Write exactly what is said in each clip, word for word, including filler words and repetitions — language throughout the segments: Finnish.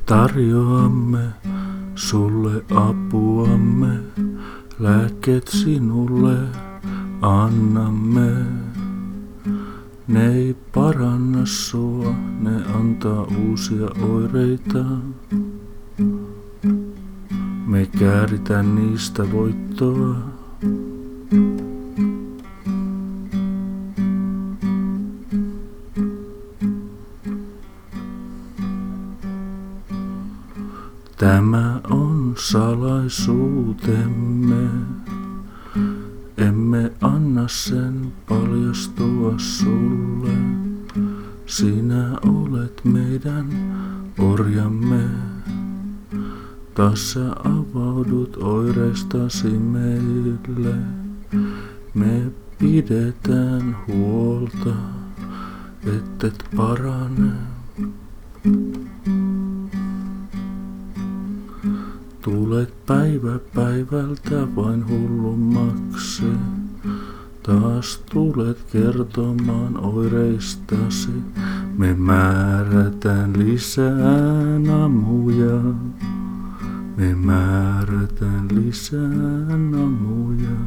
Tarjoamme sulle apuamme, lääkkeet sinulle annamme. Ne ei paranna sua, ne antaa uusia oireita. Me kääritään niistä voittoa. Tämä on salaisuutemme, emme anna sen paljastua sulle. Sinä olet meidän orjamme, taas sä avaudut oireistasi meille. Me pidetään huolta, ettet parane. Tulet päivä päivältä vain hullummaksi, taas tulet kertomaan oireistasi. Me määrätään lisää namuja, me määrätään lisää namuja.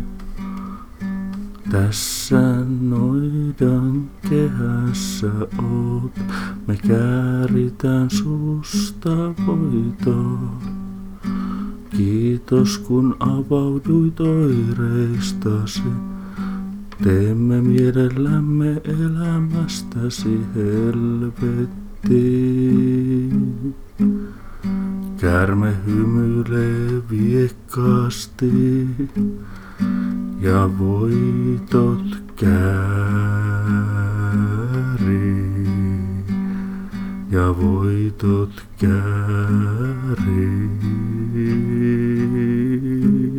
Tässä noidan kehässä oot, me kääritään susta voitot. Kiitos kun avauduit oireistasi, teemme mielellämme elämästäsi helvettiin. Käärme hymyilee viekkaasti ja voitot käärii, ja voitot käärii.